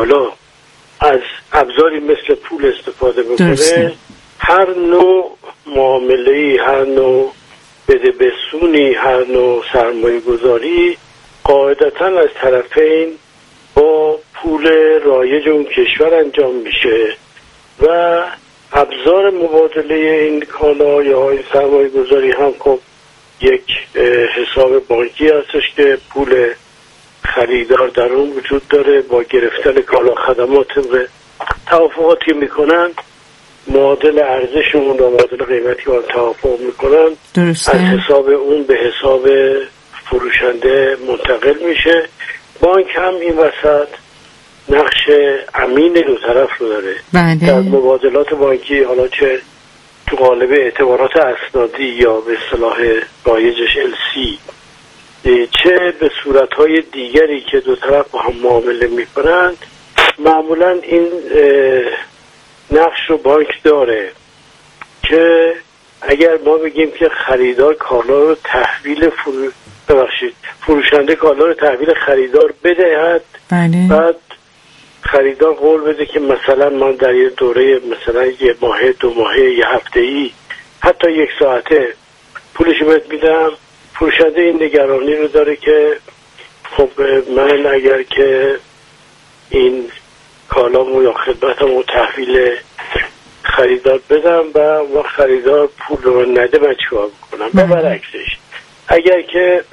حالا از ابزاری مثل پول استفاده بکنه، هر نوع معامله‌ای، هر نوع بده‌بسونی، هر نوع سرمایه گذاری قاعدتاً از طرفین با پول رایج اون کشور انجام میشه و ابزار مبادله این کالا یا این سرمایه گذاری هم خب یک حساب بانکی هستش که پول خریدار در اون وجود داره. با گرفتن کالا خدمات توافقاتی میکنن، معادل ارزششون و معادل قیمتی که توافق میکنن از حساب اون به حساب فروشنده منتقل میشه. بانک هم این وسط نقش امین دو طرف رو داره. در مبادلات بانکی، حالا چه تو قالب اعتبارات اسنادی یا به اصطلاح رایجش LC، چه به صورتهای دیگری که دو طرف با هم معامله میکنند، معمولا این نقش رو بانک داره که اگر ما بگیم که خریدار کالا رو تحویل فروشنده کالا رو تحویل خریدار بدهد، بعد خریدار قول بده که مثلا من در یه دوره مثلا یه ماه، 2 ماه، یه هفته‌ای، حتی 1 ساعته پولشو بهت میدم. فروشنده این نگرانی رو داره که خب من اگر که این کالامو یا خدمتمو تحویل خریدار بدم و خریدار پول رو نده من چیکار بکنم؟ و برعکسش اگر که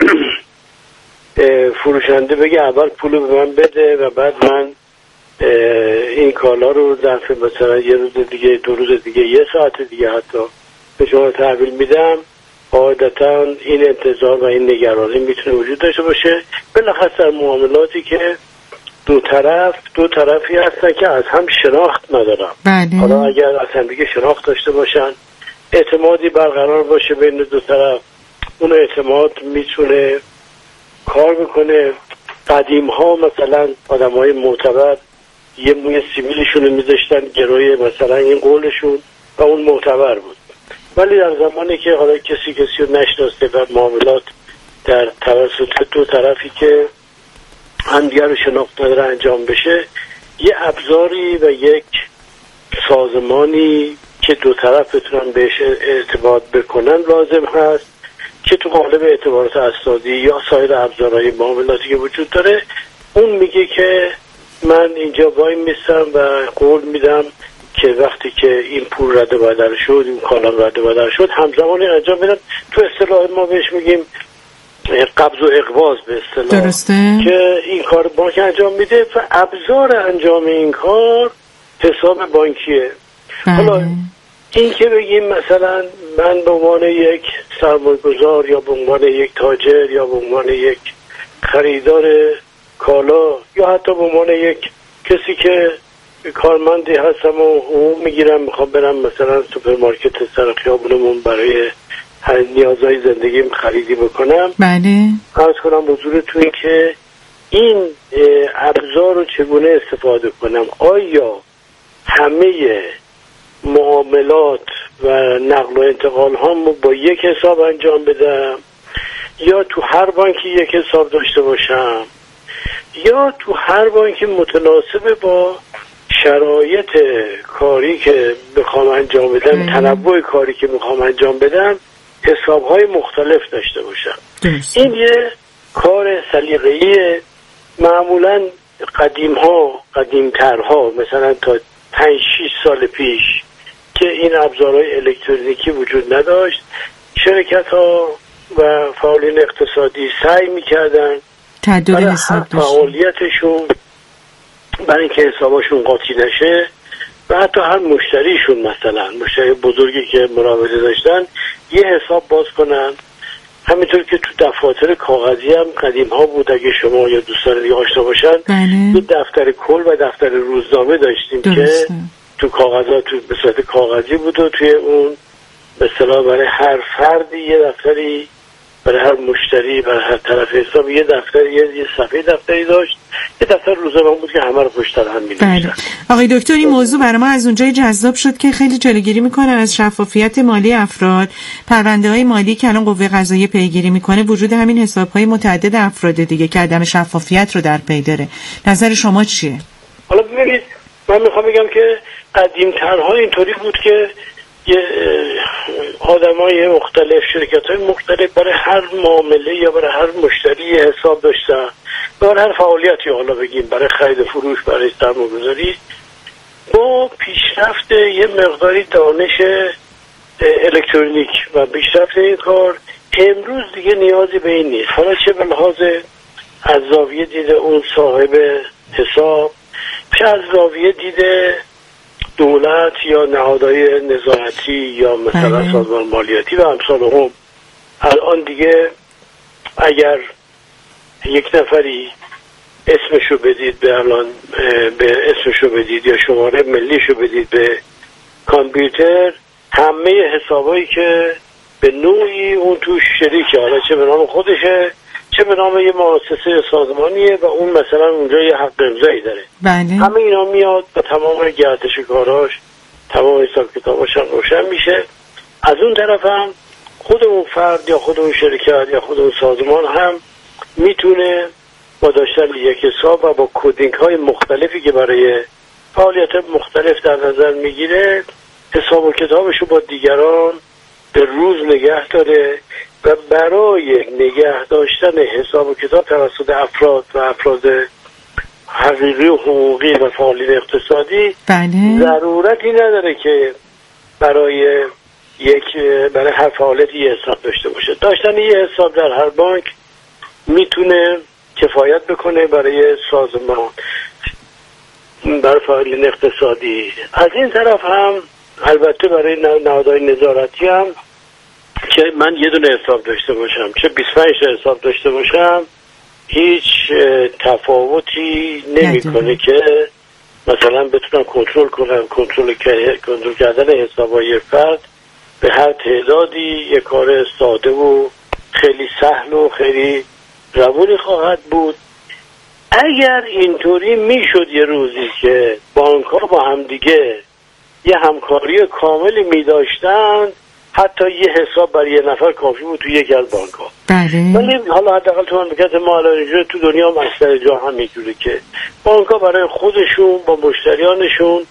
فروشنده بگه اول پول به من بده و بعد من این کالا رو ظرف مثلا 1 روز دیگه، 2 روز دیگه، 1 ساعت دیگه حتی به شما تحویل میدم، قاعدتا این انتظار و این نگرانی میتونه وجود داشته باشه. بالاخص در معاملاتی که دو طرفی هستن که از هم شناخت ندارن. حالا اگر از هم دیگه شناخت داشته باشن، اعتمادی برقرار باشه بین دو طرف، اون اعتماد میتونه کار بکنه. قدیم ها مثلا آدم های معتبر یه موی سیبیلشون رو میذاشتن گروی مثلا این قولشون و اون معتبر بود. ولی در زمانی که حالا کسی رو نشناسته و معاملات در توسط دو طرفی که همدیگر رو شناخت نداره انجام بشه، یه ابزاری و یک سازمانی که دو طرف بتونن بهش اعتماد بکنن لازم هست که تو قالب اعتبارات اسنادی یا سایر ابزارهای معاملاتی که وجود داره. اون میگه که من اینجا وای میستم و قول میدم که وقتی که این پول رد و بدل شد، این کالا رد و بدل شد، همزمانی انجام میدم. تو اصطلاح ما بهش میگیم قبض و اقباض به اصطلاح. درسته. که این کار بانک انجام میده و ابزار انجام این کار حساب بانکیه. حالا این که بگیم مثلا من به عنوان یک سرمایه‌گذار یا به عنوان یک تاجر یا به عنوان یک خریدار کالا یا حتی به عنوان یک کسی که کارمندی هستم و حقوق میگیرم، میخوام برم مثلا سوپرمارکت سر خیابونمون برای نیازهای زندگیم خریدی بکنم، عرض کنم حضورتون که این ابزار رو چگونه استفاده کنم. آیا همه معاملات و نقل و انتقال هامو با یک حساب انجام بدم یا تو هر بانکی یک حساب داشته باشم یا تو هر بانکی متناسب با شرایط کاری که میخوام انجام بدم، تنوع کاری که میخوام انجام بدم، حسابهای مختلف داشته باشم. این یه کار سلیقه‌ای معمولا قدیمترها مثلا تا 5-6 سال پیش که این ابزارهای الکترونیکی وجود نداشت، شرکت ها و فعالین اقتصادی سعی میکردن برای هر فعالیتشون، برای اینکه حساباشون قاطی نشه و حتی هر مشتریشون، مثلا مشتری بزرگی که مراوده داشتن، یه حساب باز کنن. همینطور که تو دفاتر کاغذی هم قدیم ها بود، اگه شما یا دوستان دیگه آشنا باشن، یه دفتر کل و دفتر روزنامه داشتیم که تو کاغذها تو به صورت کاغذی بود و توی اون به اصطلاح برای هر فردی یه دفتری، برای هر مشتری، برای هر طرف حساب یه دفتر، یه صفحه دفتری داشت. یه دفتر روزنامه بود که همه رو پشت سر هم می‌نوشتن. آقای دکتر، این موضوع برای ما از اونجای جذاب شد که خیلی جلوگیری میکنه از شفافیت مالی افراد. پرونده‌های مالی که الان قوه قضاییه پیگیری میکنه، وجود همین حساب‌های متعدد افراد دیگه که عدم شفافیت رو در پی داره. نظر شما چیه؟ حالا ببینید من میخوام بگم که قدیم‌ترها اینطوری بود که یه آدمای مختلف، شرکت‌های مختلف برای هر معامله یا برای هر مشتری حساب داشتن، برای هر فعالیتی، حالا بگیم برای خرید و فروش، برای سرمایه‌گذاری. با پیشرفت یه مقداری دانش الکترونیک و پیشرفت این کار امروز دیگه نیازی به این نیست. حالا چه به لحاظ از زاویه دید اون صاحب حساب، چه از زاویه دید دولت یا نهادهای نظارتی یا مثلا سازمان مالیاتی و امثال هم، الان دیگه اگر یک نفری اسمشو بدید به الان به اسمشو بدید یا شماره ملیشو بدید به کامپیوتر، همه حسابایی که به نوعی اون توش شریکه، حالا چه به نام خودشه چه به نام یه مؤسسه سازمانیه و اون مثلا اونجا یه حق امضایی داره، بله. همه اینا میاد و تمام گردش کاراش، تمام حساب کتاباش هم روشن میشه. از اون طرف هم خود اون فرد یا خود اون شرکت یا خود اون سازمان هم میتونه با داشتن یک حساب و با کدینگ های مختلفی که برای فعالیت مختلف در نظر میگیره حساب و کتابشو با دیگران به روز نگه داره و برای نگه داشتن حساب و کتاب توسط افراد و افراد حقیقی و حقوقی و فعالین اقتصادی بله. ضرورتی نداره که برای هر فعالیتی یه حساب داشته باشه. داشتن یه حساب در هر بانک میتونه کفایت بکنه برای سازمان، برای فعالین اقتصادی. از این طرف هم البته برای نهادهای نظارتی هم که من یه دونه حساب داشته باشم چه 25 حساب داشته باشم هیچ تفاوتی نمیکنه که مثلا بتونم کنترل کنم. کنترل کردن حسابای فرد به هر تعدادی یک کار ساده و خیلی سهل و خیلی روونی خواهد بود. اگر اینطوری میشد یه روزی که بانک ها با همدیگه یه همکاری کاملی میداشتند، حتی یه حساب برای یه نفر کافی بود تو یک از بانک ها. ولی حالا حداقل تو مملکت ما الان تو دنیا اکثر جا هم اینجوره که بانک ها برای خودشون با مشتریانشون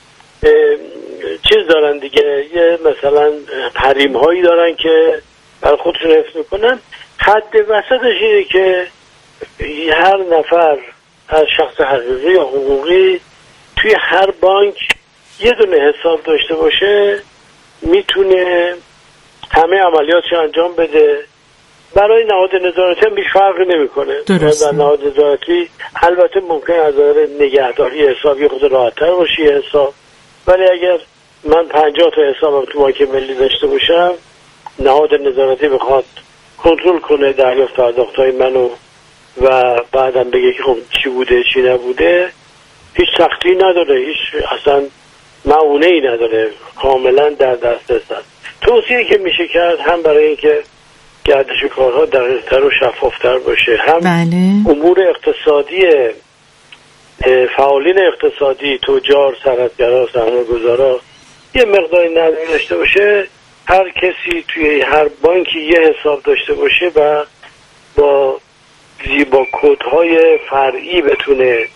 چیز دارن دیگه، یه مثلا حریم هایی دارن که برای خودشون حفظ میکنن. حد وسطش اینه که هر نفر از شخص حقیقی یا حقوقی توی هر بانک یه دونه حساب داشته باشه، میتونه همه عملیاتش انجام بده. برای نهاد نظارتی هم هیچ فرقی نمیکنه. در نهاد نظارتی البته ممکنه از نظر نگهداری حسابی خود راحت‌تر باشه حساب، ولی اگر من 50 تا حسابم تو بانک ملی داشته باشم، نهاد نظارتی بخواد کنترل کنه دریافت پرداخت‌های منو و بعدم بگه که خب چی بوده چی نبوده، هیچ سختی نداره، هیچ اصلا معونه‌ای نداره، کاملا در دسترس است. توصیه که میشه کرد هم برای اینکه گردش کارها دقیق‌تر و شفاف‌تر باشه، هم بله. امور اقتصادی فعالین اقتصادی، تجار، صنعتگرا، سرمایه‌گذارا یه مقداری نظمی داشته باشه، هر کسی توی هر بانکی یه حساب داشته باشه و با کدهای فرعی بتونه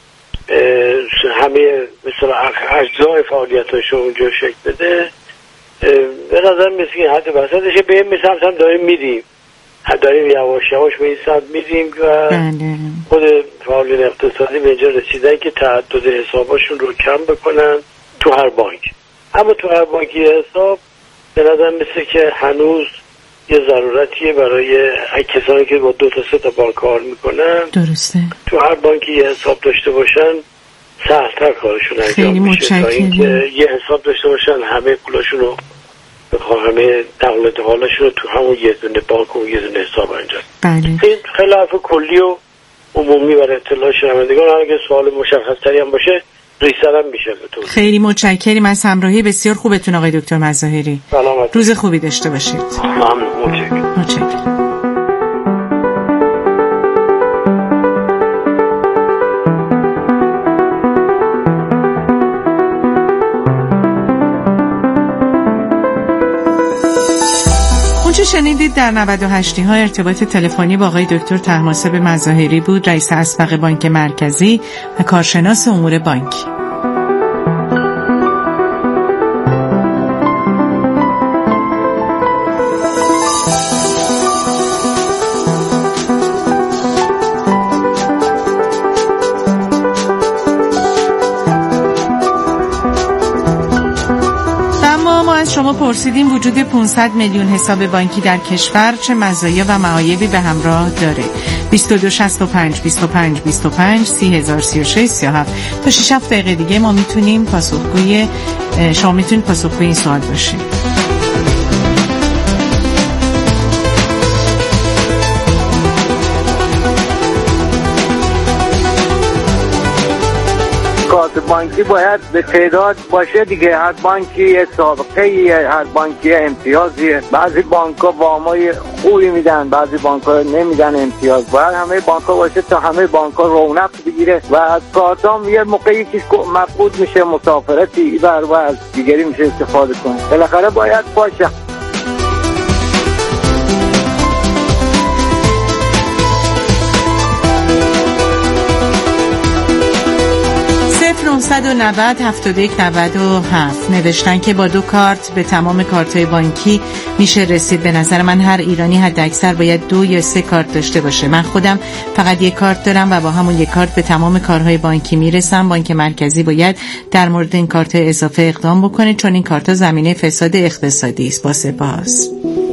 همه مثلا اجزای فعالیتاش رو اونجا شکل بده. به نظر میسه حد وسطشه. به این سمت هم داریم میدیم، داریم یواش یواش به این سمت میدیم و خود فعالین اقتصادی به اینجا رسیدن که تعدد حساباشون رو کم بکنن تو هر بانک. اما تو هر بانکی حساب به نظر میسه که هنوز یه ضرورتیه برای کسانی که با 2 تا 3 تا بانک کار میکنن. درسته. تو هر بانکی یه حساب داشته باشن، سخت‌تر کارشون انجام میشه تا اینکه یه حساب داشته باشن همه پولاشون رو همه نقل حالشون رو تو همون یه دونه بانک و یه دونه حساب انجام. بله. این خیلی حرف کلی و عمومی برای اطلاع شنوندگان، اگه سوال مشخص‌تری هم باشه ریسرم میشه بهتون. خیلی متشکریم از همراهی بسیار خوبتون آقای دکتر مظاهری. سلامت. روز خوبی داشته باشید. ممنون. متشکرم. شنیدید در 98 ها ارتباط تلفنی با آقای دکتر طهماسب مظاهری بود، رئیس اسبق بانک مرکزی و کارشناس امور بانکی. شما پرسیدیم وجود 500 میلیون حساب بانکی در کشور چه مزایا و معایبی به همراه داره. 2265 25 25 3036 37 تا 6 دقیقه دیگه ما میتونیم پاسخگوی شما میتونید پاسخگوی این سوال باشید. بانکی باید به تعداد باشه دیگه. هر بانکی سابقه، هر بانکی امتیازیه. بعضی بانک‌ها وامای خوبی میدن، بعضی بانک‌ها نمیدن امتیاز. باید همه بانک‌ها باشه تا همه بانک‌ها رونق بگیره و کارتام یه موقعی که مفقود میشه، مسافرتی بر و از دیگری میشه استفاده کنه. بالاخره باید باشه. 990 71 97 نوشتن که با 2 کارت به تمام کارت‌های بانکی میشه رسید. به نظر من هر ایرانی حد اکثر باید 2 یا 3 کارت داشته باشه. من خودم فقط 1 کارت دارم و با همون 1 کارت به تمام کارهای بانکی میرسم. بانک مرکزی باید در مورد این کارت اضافه اقدام بکنه چون این کارت‌ها زمینه فساد اقتصادی است. با سپاس.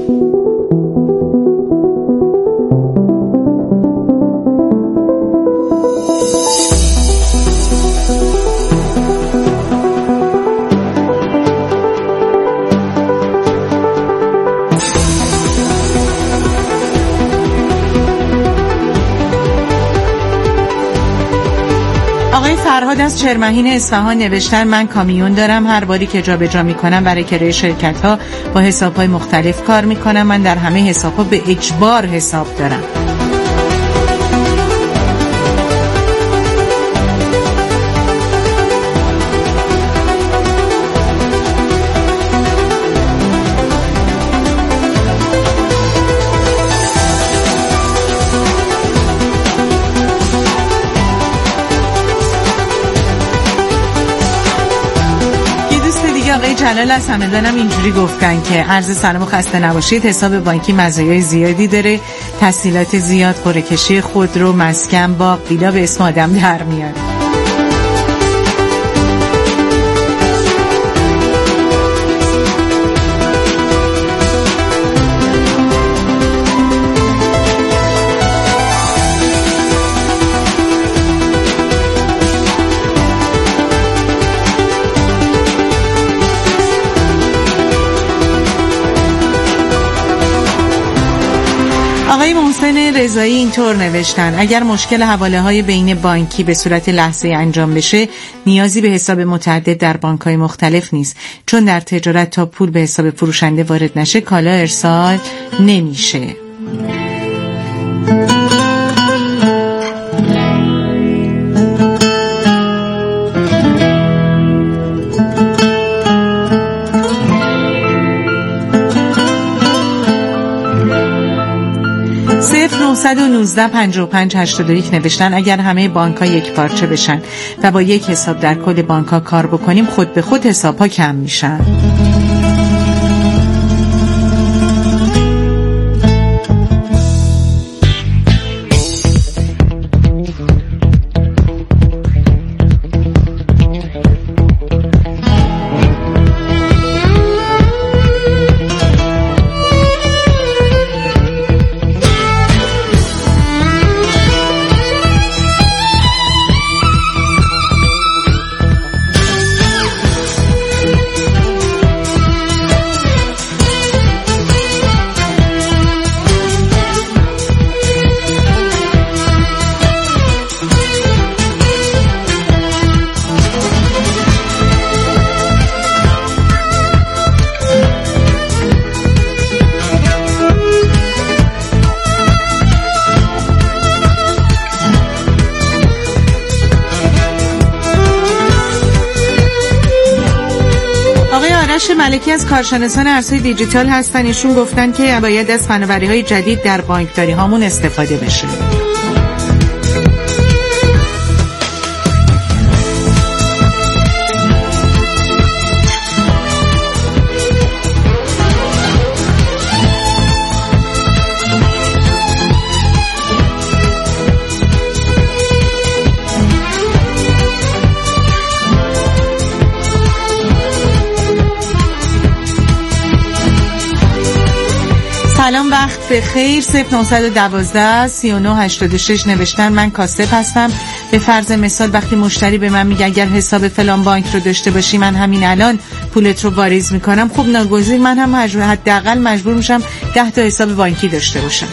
فرهاد از چرمهین اصفهان نوشتن من کامیون دارم، هر باری که جابجا میکنم برای کرایه شرکت‌ها با حساب‌های مختلف کار میکنم. من در همه حساب‌ها به اجبار حساب دارم. جلال از همدانم اینجوری گفتن که عرض سلام و خسته نباشید. حساب بانکی مزایای زیادی داره، تسهیلات زیاد، قرعه‌کشی خودرو، مسکن، باغ، ویلا به اسم آدم در میاد. آقای محسن رضایی اینطور نوشتن اگر مشکل حواله‌های بین بانکی به صورت لحظه‌ای انجام بشه نیازی به حساب متعدد در بانک‌های مختلف نیست، چون در تجارت تا پول به حساب فروشنده وارد نشه کالا ارسال نمیشه. (919 55 81) نوشتن اگر همه بانک‌ها یک پارچه بشن و با یک حساب در کل بانک‌ها کار بکنیم خود به خود حساب‌ها کم میشن. سیاوش ملکی از کارشناسان ارزهای دیجیتال هستن. ایشون گفتن که باید از فناوری‌های جدید در بانکداری هامون استفاده بشه. سلام، وقت بخیر. 0912 3986 نوشتن من کاسب هستم. به فرض مثال وقتی مشتری به من میگه اگر حساب فلان بانک رو داشته باشی من همین الان پولت رو واریز میکنم، خب ناگزیر من هم حداقل مجبور میشم 10 تا حساب بانکی داشته باشم.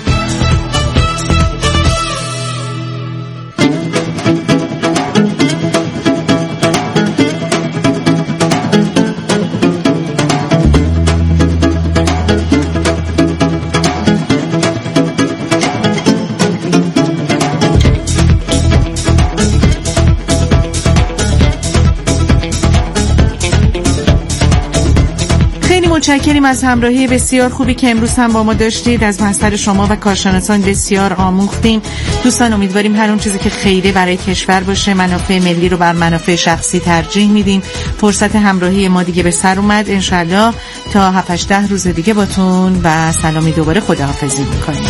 متشکریم از همراهی بسیار خوبی که امروز هم با ما داشتید. از محضر شما و کارشناسان بسیار آموختیم. دوستان امیدواریم هر اون چیزی که خیره برای کشور باشه، منافع ملی رو بر منافع شخصی ترجیح میدیم. فرصت همراهی ما دیگه به سر اومد. انشالله تا 7-8 روز دیگه باتون و سلامی دوباره خداحافظی میکنیم.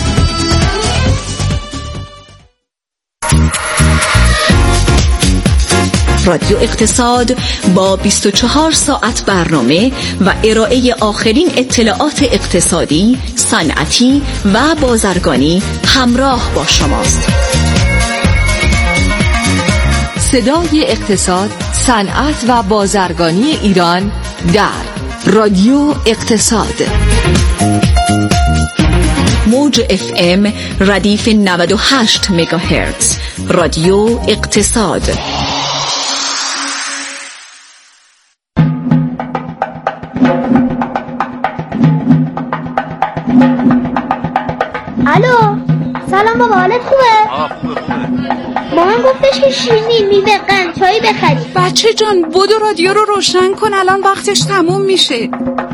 رادیو اقتصاد با 24 ساعت برنامه و ارائه آخرین اطلاعات اقتصادی، صنعتی و بازرگانی همراه با شماست. صدای اقتصاد، صنعت و بازرگانی ایران در رادیو اقتصاد. موج FM ردیف 98 مگاهرتز. رادیو اقتصاد. الو، سلام بابا، حالت خوبه؟ خوبه. مامان گفتش که شیرینی میوه قند چایی بخری. بچه جان بدو رادیو رو روشن کن، الان وقتش تموم میشه.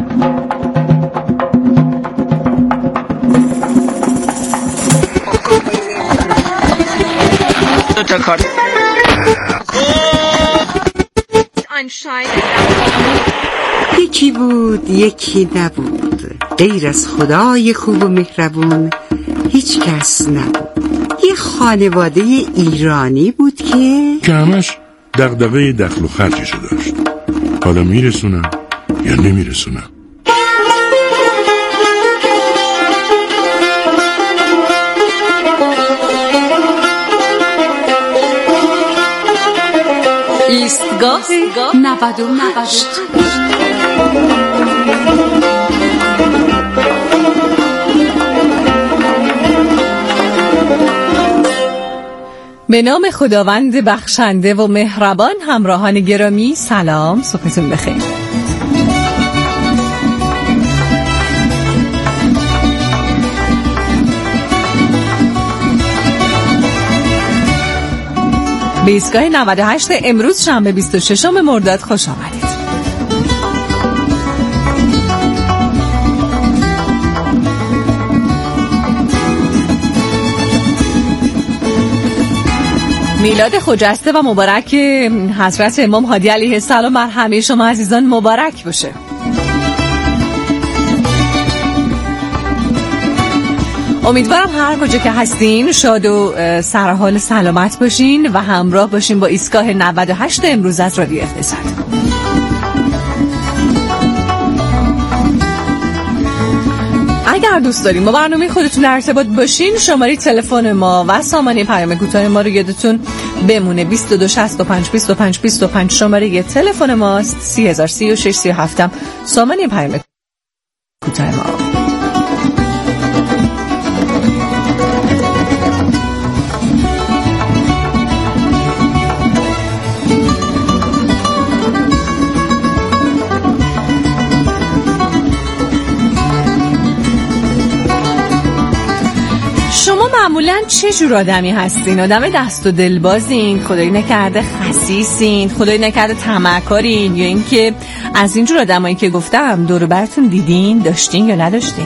یکی بود یکی نبود، غیر از خدای خوب و مهربون هیچ کس نبود. یه خانواده ایرانی بود که همش دغدغه دخل و خرجشو داشت. حالا میرسونم یا نمیرسونم. ایستگاه 98. به نام خداوند بخشنده و مهربان. همراهان گرامی سلام، صبحتون بخیر. به ایستگاه 98 امروز شنبه 26 مرداد خوش آمدید. میلاد خجسته و مبارک حضرت امام هادی علیه السلام بر همه شما عزیزان مبارک باشه. امیدوارم هر کجا که هستین شاد و سرحال سلامت باشین و همراه باشین با ایستگاه 98 امروز از رادیو اقتصاد. اگر دوست دارین با برنامه خودتون در ارتباط باشین، شماره تلفن ما و سامانه پیام کوتاه ما رو یادتون بمونه. 2265 25 25 شماره تلفن ماست. 3036 37 سامانه پیام کوتاه ما. معمولا چه جور آدمی هستین؟ آدم دست و دلبازین؟ خدایی نکرده خسیسین؟ خدایی نکرده طمعکارین؟ یا اینکه از این جور آدمایی که گفتم دور و براتون دیدین، داشتین یا نداشتین؟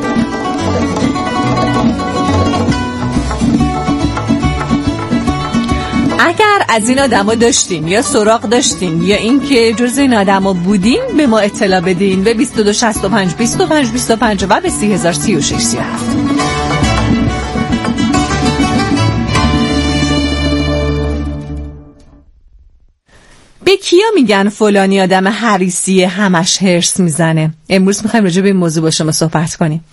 اگر از این آدما داشتین یا سراغ داشتین یا اینکه جز این آدما بودین، به ما اطلاع بدین به 2265 25 25 و به 3036 37. به کیا میگن فلانی آدم حریصیه، همش هرس میزنه؟ امروز میخوایم راجع به این موضوع با شما صحبت کنیم.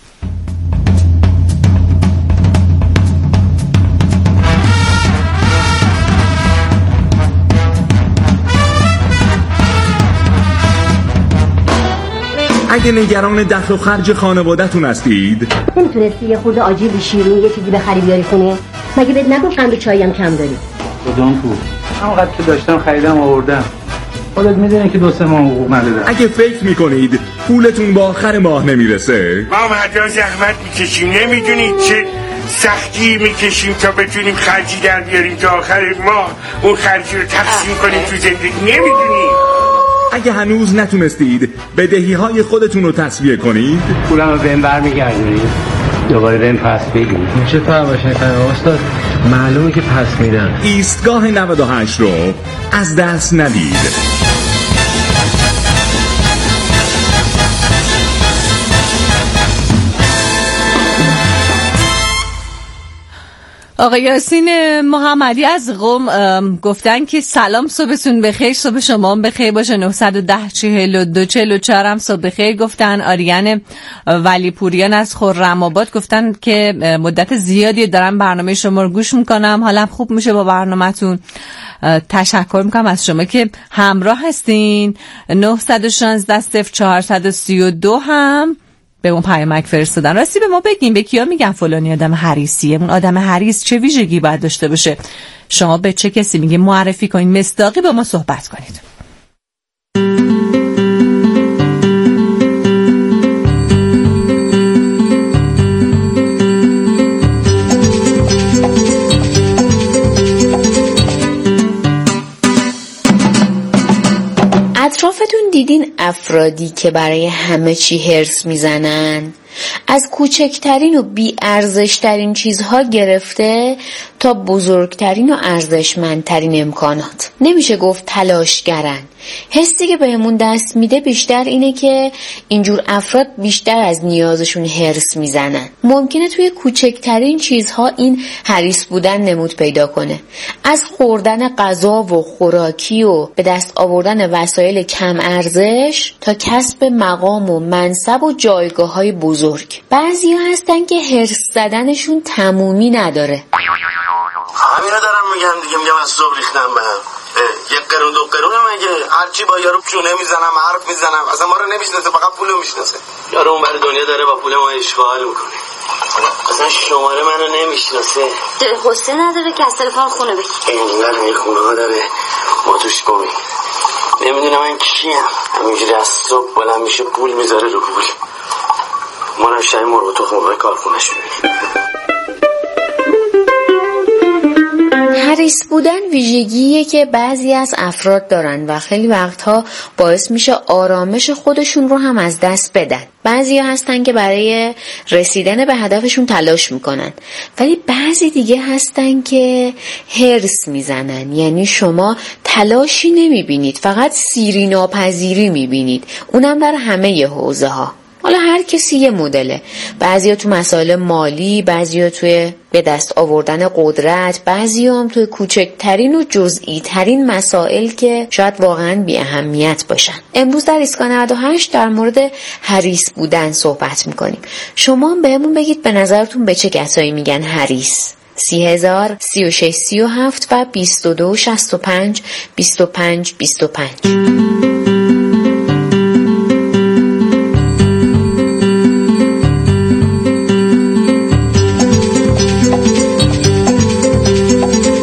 اگه نگران دخل و خرج خانواده‌تون هستید، نمیتونستی یه خورده آجیل شیرینی یه چیزی بخری بیاری خونه؟ مگه بهت نگفتم به چایم کم داری؟ کدوم پول؟ همونقدر که داشتم خریدم آوردم. خودت میدونی که 2-3 ماه حقوق ندادم. اگه فکر میکنید پولتون با آخر ماه نمیرسه، ما مدار زحمت میکشیم، نمیدونید چه سختی میکشیم تا بتونیم خرجی در بیاریم تا آخر ماه اون خرجی رو تقسیم کنیم تو زندگی، نمیدونید. اگه هنوز نتونستید بدهی‌های خودتون رو تسویه کنید، پولم رو بهم برمیگردونید، دوباره بهم پس بدید. چه طور باشه استاد؟ معلومه که پس میدن. ایستگاه 98 رو از دست ندید. آقای یاسین محمدی از قم گفتن که سلام، صبحتون بخیر، صبح شما هم بخیر باشه. 910 42 44 هم صبح بخیر گفتن. آریان ولی پوریان از خرم‌آباد گفتن که مدت زیادی دارم برنامه شما رو گوش میکنم، حالم خوب میشه با برنامه‌تون. تشکر میکنم از شما که همراه هستین. 916 0432 هم به اون پیامک فرستادن. راستی به ما بگین به کیا میگن فلانی آدم حریصیه؟ اون آدم حریص چه ویژگی باید داشته باشه؟ شما به چه کسی میگین؟ معرفی کنین، مصداقی با ما صحبت کنید. اطرافتون دیدین افرادی که برای همه چی هرس میزنن؟ از کوچکترین و بی ارزشترین چیزها گرفته تا بزرگترین و ارزشمندترین امکانات. نمیشه گفت تلاشگرن. حسی که بهمون دست میده بیشتر اینه که اینجور افراد بیشتر از نیازشون هرس میزنن. ممکنه توی کوچکترین چیزها این حریص بودن نمود پیدا کنه. از خوردن غذا و خوراکی و به دست آوردن وسایل کم ارزش تا کسب مقام و منصب و جایگاه‌های بزرگ. بعضیا هستن که هرس زدنشون تمومی نداره. همینو دارم میگم دیگه، میگم از صبح ریختم به هم. یک قرون 2 قرونه مگه؟ هرچی با یارو چونه میزنم، حرف میزنم، اصلا ما رو نمیشناسه، فقط پولو میشناسه. یارو اون بر دنیا داره با پول ما اشغال میکنه، اصلا شماره منو نمیشناسه. دل حسه نداره که از تلفن خونه بگی. اینقدر این خونه ها داره ما توش گمی. نمیدونم من کیم، همینجوری از صبح بلند میشه پول میذاره رو پول. ما رو شای مرغ و تخم مرغ کارخونه‌اش میبینیم. حریص بودن ویژگیه که بعضی از افراد دارن و خیلی وقتها باعث میشه آرامش خودشون رو هم از دست بدن. بعضیا هستن که برای رسیدن به هدفشون تلاش میکنن، ولی بعضی دیگه هستن که هرس میزنن. یعنی شما تلاشی نمیبینید، فقط سیری ناپذیری میبینید، اونم در همه حوزه ها. حالا هر کسی یه مدله. بعضیا تو مسائل مالی، بعضیا توی به دست آوردن قدرت، بعضیا هم توی کوچکترین و جزئی ترین مسائل که شاید واقعا بی اهمیت باشن. امروز در ایستگاه 98 در مورد حریص بودن صحبت میکنیم. شما بهمون بگید به نظرتون به چه کسایی میگن حریص؟ 30,000 36 37 و 22 65 25 25.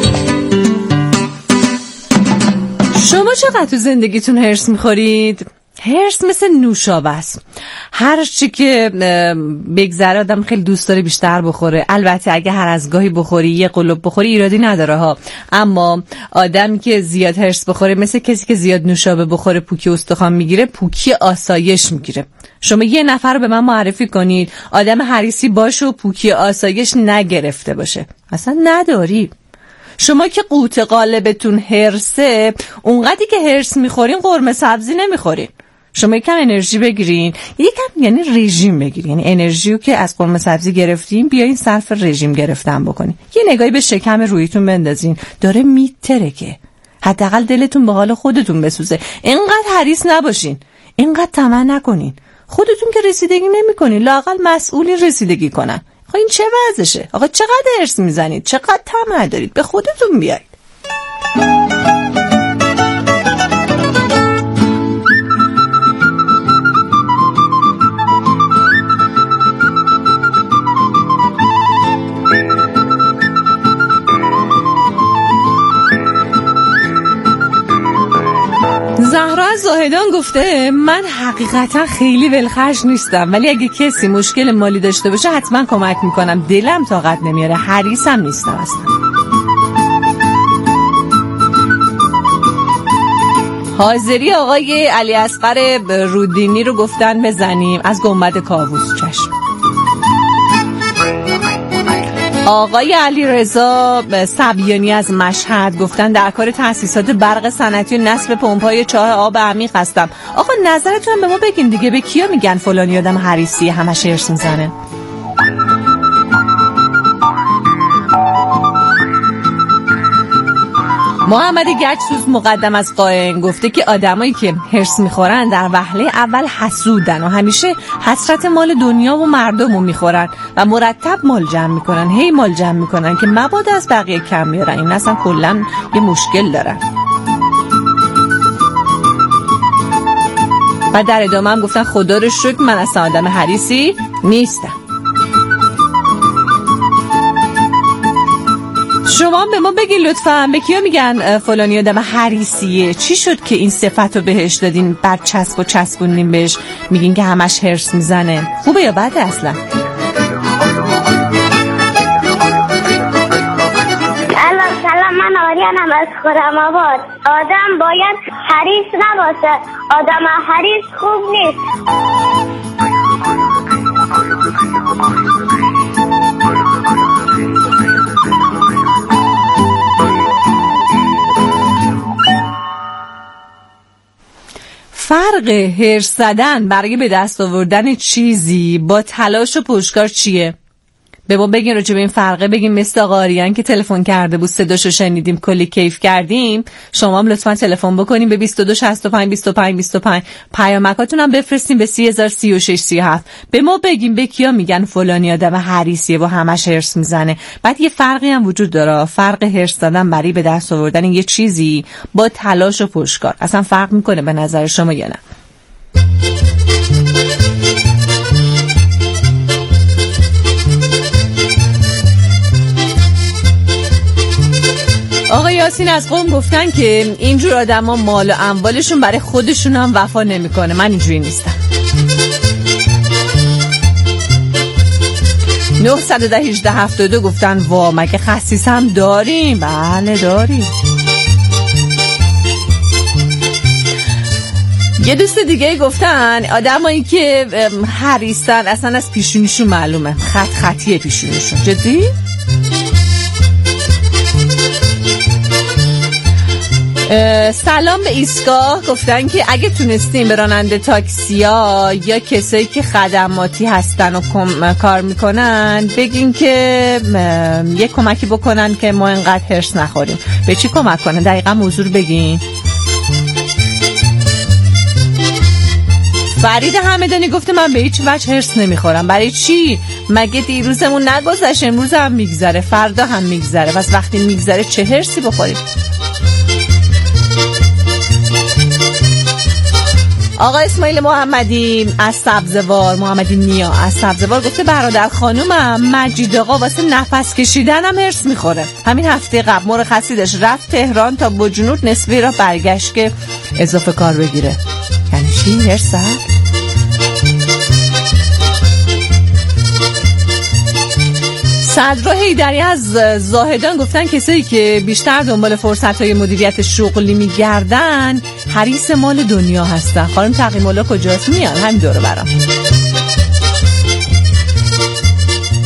شما چقدر تو زندگیتون هرس میخورید؟ هرس مثل نوشابه است. هر چی که بگذره آدم خیلی دوست داره بیشتر بخوره. البته اگه هر از گاهی بخوری یه قلوب بخوری ایرادی نداره ها، اما آدمی که زیاد هرس بخوره مثل کسی که زیاد نوشابه بخوره پوکی استخوان میگیره، پوکی آسایش میگیره. شما یه نفر رو به من معرفی کنید آدم حریصی باشه و پوکی آسایش نگرفته باشه. اصلا نداری. شما که قوت قالبتون هرسه، اونقدری که هرس میخورین قرمه سبزی نمیخورین. شما یکم انرژی بگیرین، یکم یعنی رژیم بگیرین، یعنی انرژی رو که از قرمه سبزی گرفتین بیاین صرف رژیم گرفتن بکنین. یه نگاهی به شکم رویتون بندازین، داره میترکه. حداقل دلتون به حال خودتون بسوزه. اینقدر حریص نباشین، اینقدر طمع نکنین. خودتون که رسیدگی نمیکنین، لااقل مسئولین رسیدگی کنن. آقا این چه وضعشه؟ آقا چقدر هرس میزنید؟ چقدر طمع دارید؟ به خودتون بیاید. زهرا از زاهدان گفته من حقیقتا خیلی ولخرج نیستم، ولی اگه کسی مشکل مالی داشته باشه حتما کمک میکنم. دلم طاقت نمیاره، حریصم نیستم اصلا. حاضری آقای علی اصغر رودینی رو گفتن بزنیم از گنبد کاووس. چشم. آقای علی رضا صبیانی از مشهد گفتن در کار تأسیسات برق صنعتی و نصب پمپ‌های چاه آب عمیق هستم. آقا نظرتون به ما بگین دیگه، به کیا میگن فلانی آدم حریصی همش هرس میزنه؟ محمد گچسوز مقدم از قائن گفته که آدمایی که هرس میخورن در وهله اول حسودن و همیشه حسرت مال دنیا و مردم رو میخورن و مرتب مال جمع میکنن، هی مال جمع میکنن که مبادا از بقیه کم بیارن. این اصلا کلن یه مشکل دارن. و در ادامه هم گفتن خدا رو شکر من اصلا آدم حریصی نیستم. شما به ما بگین لطفاً به کیا میگن فلانی آدم حریصیه؟ چی شد که این صفت رو بهش دادین، بعد چسب و چسبونین بهش، میگین که همش هرس میزنه؟ خوبه یا بده اصلا؟ سلام، من آریانم از خرم‌آباد. آدم باید حریص نباشه، آدم حریص خوب نیست. فرق هرس زدن برای به دست آوردن چیزی با تلاش و پشتکار چیه؟ به ما بگین راجع به این فرقه. بگین مثل آقا آریان که تلفن کرده بود صداشو شنیدیم کلی کیف کردیم. شما هم لطفا تلفن بکنین به 22 65 25 25. پیامکاتون هم بفرستین به 3036 37. به ما بگین به کیا میگن فلانی آدم حریصیه و همش هرس میزنه. بعد یه فرقی هم وجود داره، فرق هرس زدن برای به دست آوردن یه چیزی با تلاش و پشتکار. اصلا فرق میکنه به نظر شما یا نه؟ آقا یاسین از قم گفتن که اینجور آدم ها مال و اموالشون برای خودشون هم وفا نمیکنه. من اینجوری نیستم. 910 گفتن وا مگه خسیس هم داریم؟ بله داریم. یه دوست دیگه گفتن آدمایی که حریصن اصلا از پیشونیشون معلومه، خطیه پیشونیشون. جدی؟ سلام به ایستگاه گفتن که اگه تونستیم به راننده تاکسیا یا کسایی که خدماتی هستن و کار میکنن بگین که یه کمکی بکنن که ما اینقدر هرس نخوریم. به چی کمک کنن؟ دقیقا موضوع بگین. فرید همدانی گفته من به هیچ وجه هرس نمیخورم. برای چی؟ مگه دیروزمون نگذشت؟ امروز هم میگذره، فردا هم میگذره، پس وقتی میگذره چه هرسی بخوریم؟ آقا اسماعیل محمدی از سبزوار، محمدی نیا از سبزوار گفته برادر خانومم مجید آقا واسه نفس کشیدن هم هرس میخوره. همین هفته قبل مرخصی داشت رفت تهران تا با جنود نصفی را برگشت که اضافه کار بگیره. یعنی چی؟ چی هرسل؟ صدرا حیدری از زاهدان گفتن کسایی که بیشتر دنبال فرصت‌های مدیریت شغلی میگردن حریص مال دنیا هستن. خانم تقی‌مولا کجاست؟ میان همین دور برام.